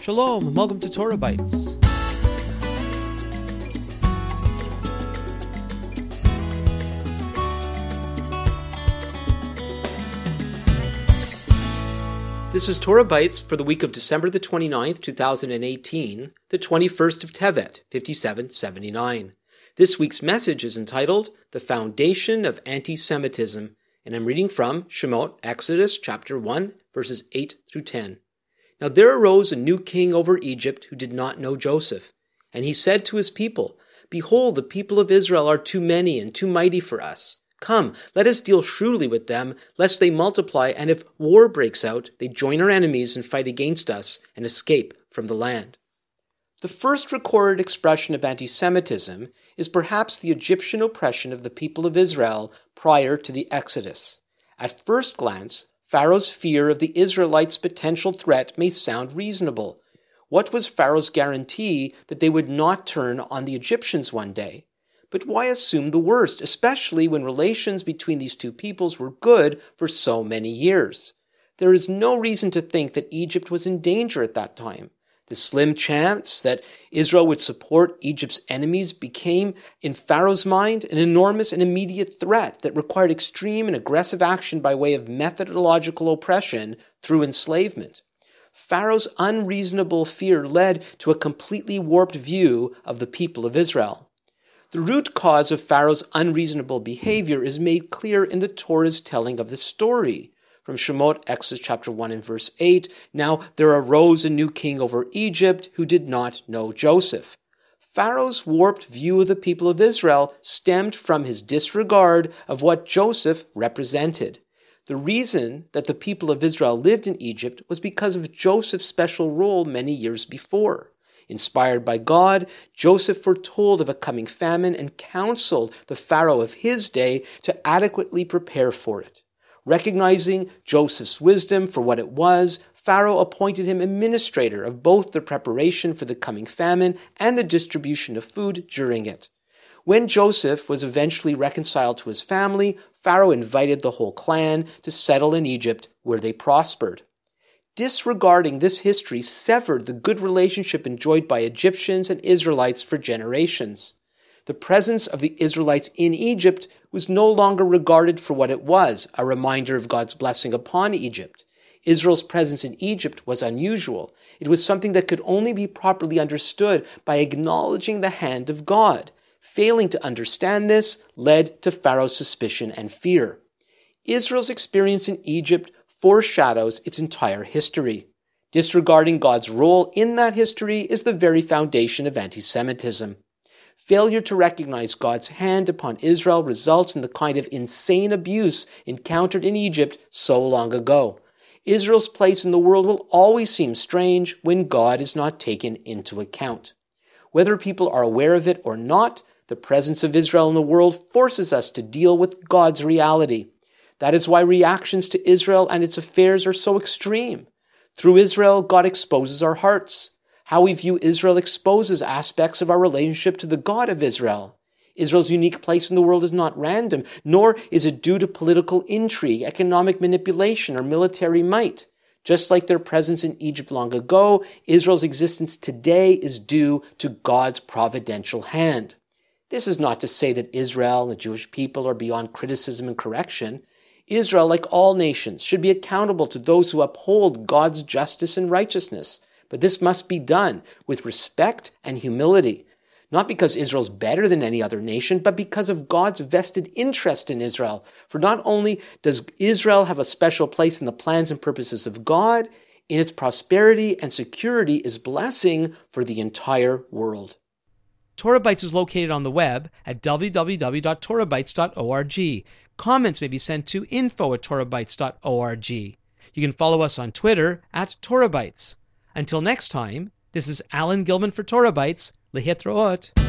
Shalom, and welcome to Torah Bites. This is Torah Bites for the week of December the 29th, 2018, the 21st of Tevet, 5779. This week's message is entitled, The Foundation of Anti-Semitism, and I'm reading from Shemot, Exodus, chapter 1, verses 8 through 10. Now there arose a new king over Egypt who did not know Joseph. And he said to his people, Behold, the people of Israel are too many and too mighty for us. Come, let us deal shrewdly with them, lest they multiply, and if war breaks out, they join our enemies and fight against us and escape from the land. The first recorded expression of anti-Semitism is perhaps the Egyptian oppression of the people of Israel prior to the Exodus. At first glance, Pharaoh's fear of the Israelites' potential threat may sound reasonable. What was Pharaoh's guarantee that they would not turn on the Egyptians one day? But why assume the worst, especially when relations between these two peoples were good for so many years? There is no reason to think that Egypt was in danger at that time. The slim chance that Israel would support Egypt's enemies became, in Pharaoh's mind, an enormous and immediate threat that required extreme and aggressive action by way of methodological oppression through enslavement. Pharaoh's unreasonable fear led to a completely warped view of the people of Israel. The root cause of Pharaoh's unreasonable behavior is made clear in the Torah's telling of the story. From Shemot, Exodus chapter 1 and verse 8, Now there arose a new king over Egypt who did not know Joseph. Pharaoh's warped view of the people of Israel stemmed from his disregard of what Joseph represented. The reason that the people of Israel lived in Egypt was because of Joseph's special role many years before. Inspired by God, Joseph foretold of a coming famine and counseled the Pharaoh of his day to adequately prepare for it. Recognizing Joseph's wisdom for what it was, Pharaoh appointed him administrator of both the preparation for the coming famine and the distribution of food during it. When Joseph was eventually reconciled to his family, Pharaoh invited the whole clan to settle in Egypt, where they prospered. Disregarding this history severed the good relationship enjoyed by Egyptians and Israelites for generations. The presence of the Israelites in Egypt was no longer regarded for what it was, a reminder of God's blessing upon Egypt. Israel's presence in Egypt was unusual. It was something that could only be properly understood by acknowledging the hand of God. Failing to understand this led to Pharaoh's suspicion and fear. Israel's experience in Egypt foreshadows its entire history. Disregarding God's role in that history is the very foundation of anti-Semitism. Failure to recognize God's hand upon Israel results in the kind of insane abuse encountered in Egypt so long ago. Israel's place in the world will always seem strange when God is not taken into account. Whether people are aware of it or not, the presence of Israel in the world forces us to deal with God's reality. That is why reactions to Israel and its affairs are so extreme. Through Israel, God exposes our hearts. How we view Israel exposes aspects of our relationship to the God of Israel. Israel's unique place in the world is not random, nor is it due to political intrigue, economic manipulation, or military might. Just like their presence in Egypt long ago, Israel's existence today is due to God's providential hand. This is not to say that Israel and the Jewish people are beyond criticism and correction. Israel, like all nations, should be accountable to those who uphold God's justice and righteousness. But this must be done with respect and humility, not because Israel's better than any other nation, but because of God's vested interest in Israel. For not only does Israel have a special place in the plans and purposes of God, in its prosperity and security is blessing for the entire world. Torah Bites is located on the web at www.torahbites.org. Comments may be sent to info@torahbites.org. You can follow us on Twitter @TorahBites. Until next time, this is Alan Gilman for Torah Bites. Lehitraot.